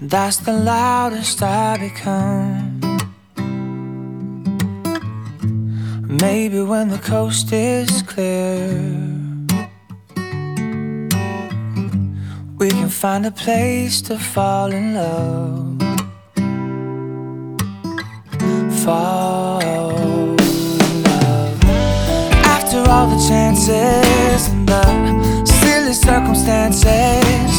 That's the loudest I become. Maybe when the coast is clear, we can find a place to fall in love. Fall in love. After all the chances and the silly circumstances,